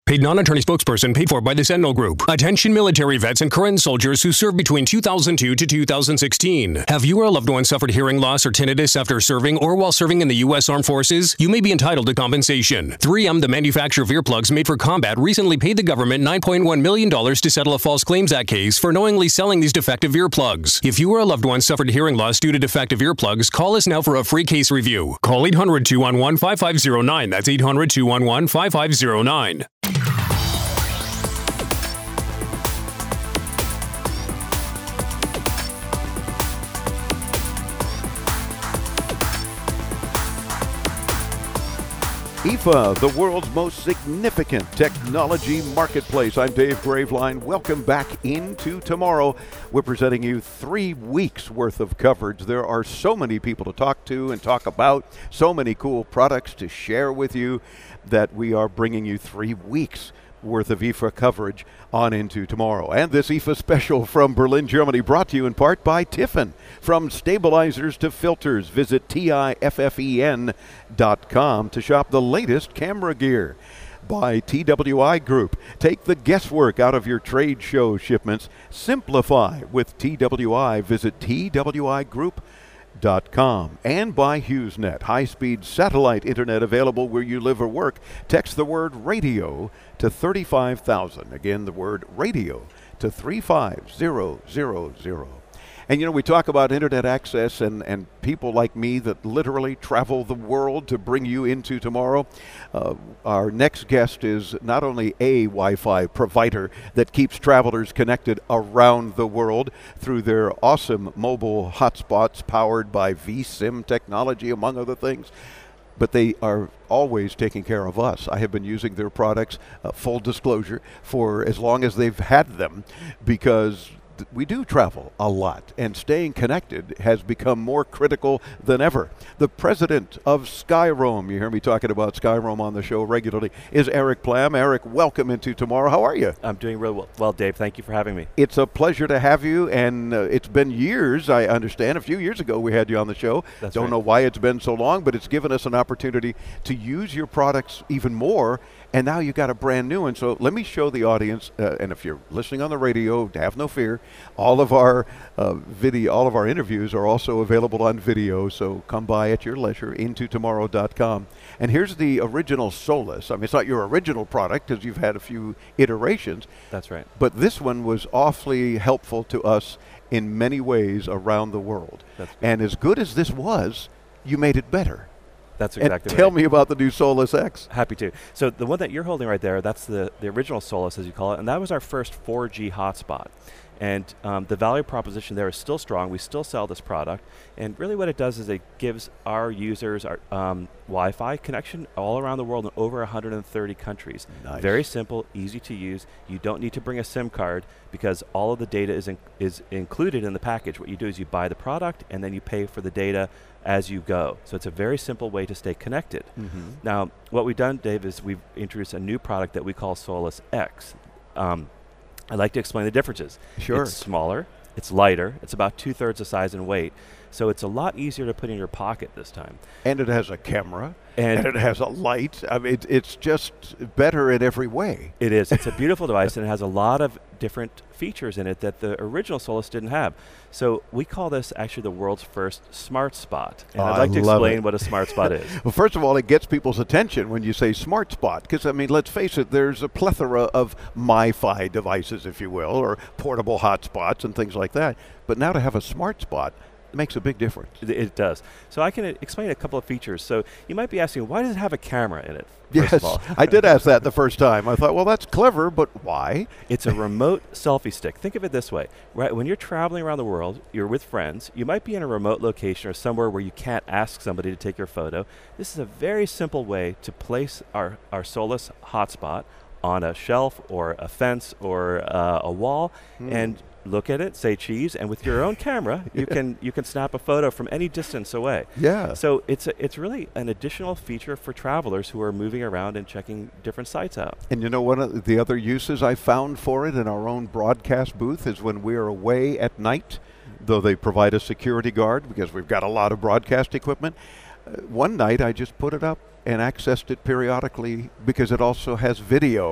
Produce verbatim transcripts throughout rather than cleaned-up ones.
Paid non-attorney spokesperson paid for by the Sentinel Group. Attention military vets and current soldiers who served between two thousand two to two thousand sixteen. Have you or a loved one suffered hearing loss or tinnitus after serving or while serving in the U S Armed Forces? You may be entitled to compensation. three M, the manufacturer of earplugs made for combat, recently paid the government nine point one million dollars to settle a False Claims Act case for knowingly selling these defective earplugs. If you or a loved one suffered hearing loss due to defective earplugs, call us now for a free case review. Call eight hundred, two one one, five five zero nine. That's eight hundred, two one one, five five zero nine. I F A, the world's most significant technology marketplace. I'm Dave Graveline. Welcome back into tomorrow. We're presenting you three weeks worth of coverage. There are so many people to talk to and talk about, so many cool products to share with you that we are bringing you three weeks worth of I F A coverage on into tomorrow. And this I F A special from Berlin, Germany, brought to you in part by Tiffen. From stabilizers to filters, visit tiffen dot com to shop the latest camera gear. By T W I Group. Take the guesswork out of your trade show shipments. Simplify with T W I. Visit T W I group dot com. And by HughesNet, high-speed satellite internet available where you live or work. Text the word radio to thirty-five thousand. Again, the word radio to three five zero zero zero. And, you know, we talk about internet access and, and people like me that literally travel the world to bring you into tomorrow. Uh, our next guest is not only a Wi-Fi provider that keeps travelers connected around the world through their awesome mobile hotspots powered by vSIM technology, among other things, but they are always taking care of us. I have been using their products, uh, full disclosure, for as long as they've had them, because we do travel a lot, and staying connected has become more critical than ever. The president of Skyroam, you hear me talking about Skyroam on the show regularly, is Eric Plam. Eric, welcome into tomorrow. How are you? I'm doing real well, well Dave. Thank you for having me. It's a pleasure to have you, and uh, it's been years, I understand. A few years ago we had you on the show. That's Don't right. know why it's been so long, but it's given us an opportunity to use your products even more, and now you got a brand new one. So let me show the audience, uh, and if you're listening on the radio, have no fear. All of our uh, video, all of our interviews are also available on video, so come by at your leisure, into tomorrow dot com. And here's the original Solus. I mean, it's not your original product because you've had a few iterations. That's right. But this one was awfully helpful to us in many ways around the world. That's and as good as this was, you made it better. That's exactly and tell right. me about the new Solus X. Happy to. So the one that you're holding right there, that's the, the original Solus, as you call it, and that was our first four G hotspot. And um, the value proposition there is still strong. We still sell this product. And really what it does is it gives our users our um, Wi-Fi connection all around the world in over one hundred thirty countries. Nice. Very simple, easy to use. You don't need to bring a SIM card because all of the data is, in, is included in the package. What you do is you buy the product and then you pay for the data as you go. So it's a very simple way to stay connected. Mm-hmm. Now, what we've done, Dave, is we've introduced a new product that we call Solus X. Um, I'd like to explain the differences. Sure. It's smaller, it's lighter, it's about two-thirds the size and weight, so it's a lot easier to put in your pocket this time. And it has a camera, and, and it has a light. I mean, it, it's just better in every way. It is. It's a beautiful device, and it has a lot of different features in it that the original Solus didn't have. So we call this actually the world's first smart spot. And Oh, I'd like I to love explain it. what a smart spot is. Well, first of all, it gets people's attention when you say smart spot, because, I mean, let's face it, there's a plethora of MiFi devices, if you will, or portable hotspots and things like that. But now to have a smart spot makes a big difference. It, it does. So I can uh, explain a couple of features. So you might be asking, why does it have a camera in it? First Yes, of all. I did ask that the first time. I thought, well, that's clever, but why? It's a remote selfie stick. Think of it this way. Right, when you're traveling around the world, you're with friends, you might be in a remote location or somewhere where you can't ask somebody to take your photo. This is a very simple way to place our, our Solus hotspot on a shelf or a fence or uh, a wall Mm. and look at it, say cheese, and with your own camera, you can you can snap a photo from any distance away. Yeah. So it's a, it's really an additional feature for travelers who are moving around and checking different sites out. And you know, one of the other uses I found for it in our own broadcast booth is when we are away at night, though they provide a security guard because we've got a lot of broadcast equipment. Uh, one night I just put it up and accessed it periodically because it also has video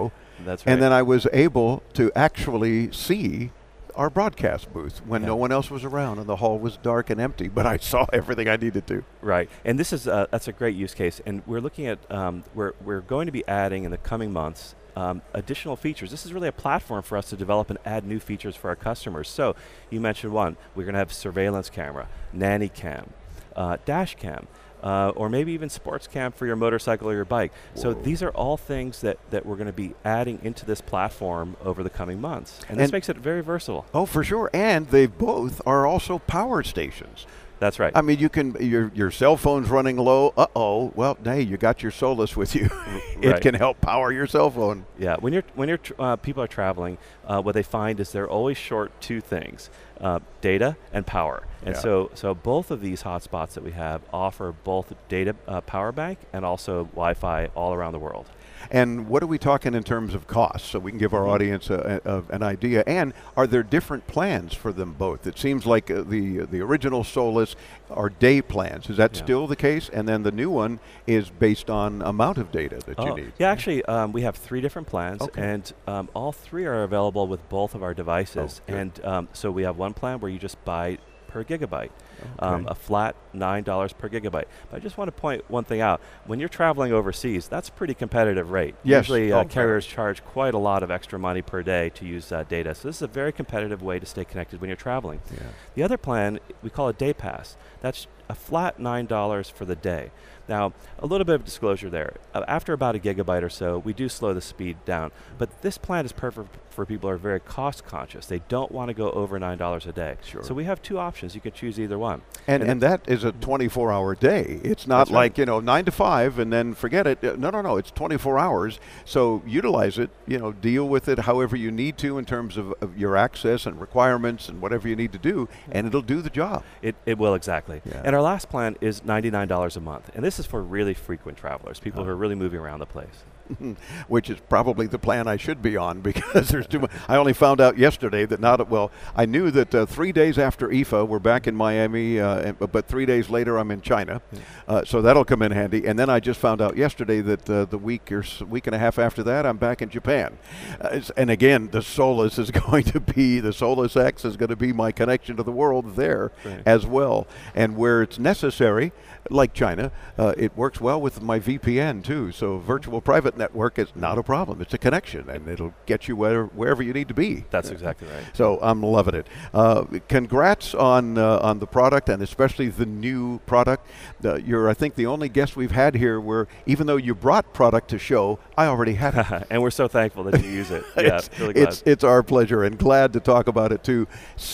That's right. And then I was able to actually see our broadcast booth when yeah. no one else was around and the hall was dark and empty, but I saw everything I needed to. Right, and this is uh, that's a great use case, and we're looking at um, we're we're going to be adding in the coming months um, additional features. This is really a platform for us to develop and add new features for our customers. So you mentioned one, we're going to have surveillance camera, nanny cam, uh, dash cam. Uh, or maybe even sports cam for your motorcycle or your bike. Whoa. So these are all things that, that we're going to be adding into this platform over the coming months. And, and this makes it very versatile. Oh, for sure. And they both are also power stations. That's right. I mean, you can, your your cell phone's running low. Uh-oh. Well, hey, you got your Solus with you. It right. can help power your cell phone. Yeah, when you're when you're tr uh, people are traveling, uh, what they find is they're always short two things: uh, data and power. And yeah. so so both of these hotspots that we have offer both data, uh, power bank, and also Wi-Fi all around the world. And what are we talking in terms of cost, so we can give our mm-hmm. audience a, a, an idea? And are there different plans for them both? It seems like uh, the the original Solus are day plans. Is that yeah. still the case? And then the new one is based on amount of data that oh, you need. Yeah, actually, um, we have three different plans, okay. and um, all three are available with both of our devices. Oh, and um, so we have one plan where you just buy per gigabyte. Okay. Um, a flat nine dollars per gigabyte. But I just want to point one thing out. When you're traveling overseas, that's a pretty competitive rate. Yes. Usually uh, okay. carriers charge quite a lot of extra money per day to use uh, data. So this is a very competitive way to stay connected when you're traveling. Yeah. The other plan, we call it Day Pass. That's a flat nine dollars for the day. Now, a little bit of disclosure there. Uh, after about a gigabyte or so, we do slow the speed down. But this plan is perfect for people who are very cost conscious. They don't want to go over nine dollars a day. Sure. So we have two options. You can choose either one. And, and, and that is a twenty-four hour day. It's not like, right. you know, nine to five and then forget it. No, no, no. It's twenty-four hours. So utilize it, you know, deal with it however you need to in terms of, of your access and requirements and whatever you need to do, and it'll do the job. It, it will, exactly. Yeah. And our last plan is ninety-nine dollars a month. And this is for really frequent travelers, people oh. who are really moving around the place. Which is probably the plan I should be on, because there's too much. I only found out yesterday that not, well, I knew that uh, three days after I F A, we're back in Miami, uh, and, but three days later I'm in China. Yeah. Uh, so that'll come in handy. And then I just found out yesterday that uh, the week or s week and a half after that, I'm back in Japan. Uh, and again, the Solus is going to be, the Solus X is going to be my connection to the world there right. as well. And where it's necessary, like China, uh, it works well with my V P N too. So virtual private network is not a problem. It's a connection, and it'll get you where, wherever you need to be. That's exactly right. So I'm loving it. Uh, congrats on uh, on the product, and especially the new product. Uh, you're, I think, the only guest we've had here where, even though you brought product to show, I already had it. And we're so thankful that you use it. Yeah, it's, really glad. It's, it's our pleasure, and glad to talk about it too.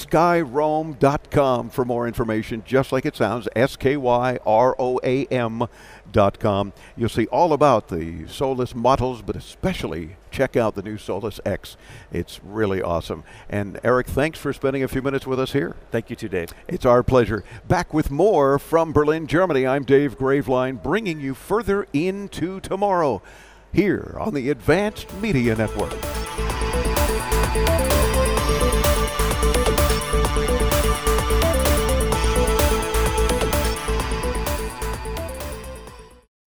Skyroam dot com for more information, just like it sounds, S K Y R O A M dot com. You'll see all about the Solus models, but especially check out the new Solus X. It's really awesome. And Eric, thanks for spending a few minutes with us here. Thank you too, Dave. It's our pleasure. Back with more from Berlin, Germany. I'm Dave Graveline, bringing you further into tomorrow here on the Advanced Media Network.